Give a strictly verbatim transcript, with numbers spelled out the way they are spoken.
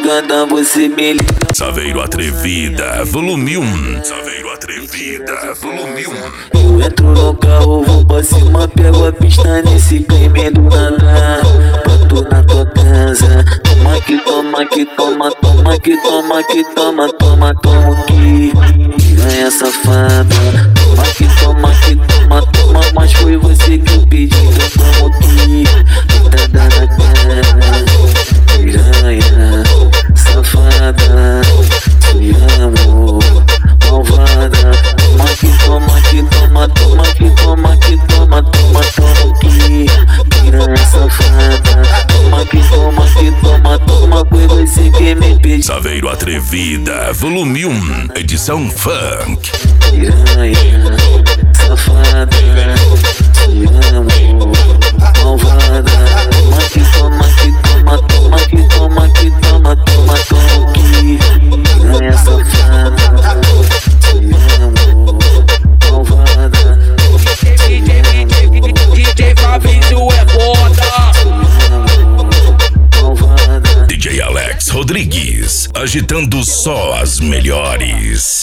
madrugada você me liga. Saveiro Atrevida, volume um. Saveiro Atrevida, volume um. Eu entro no carro, vou pra cima, pego a pista nesse crime do nada. Boto na tua casa. Toma que toma que toma, toma que toma que toma, toma, toma que piranha safada. Toma que toma que toma, toma, mas foi você que eu pedi. Então toma que deitada na cara. Piranha safada, te amo, malvada. Toma que toma que toma, toma que toma que toma, toma, toma que piranha safada. Toma que toma que toma, toma, foi você que me pediu. Saveiro Atrevida, volume um, edição funk. Piranha safada, te amo, malvada. Toma que toma que toma, toma que toma que toma, toma, toma que piranha safada, te amo, malvada. D J Fabrício é foda. D J Alex Rodrigues, agitando só as melhores.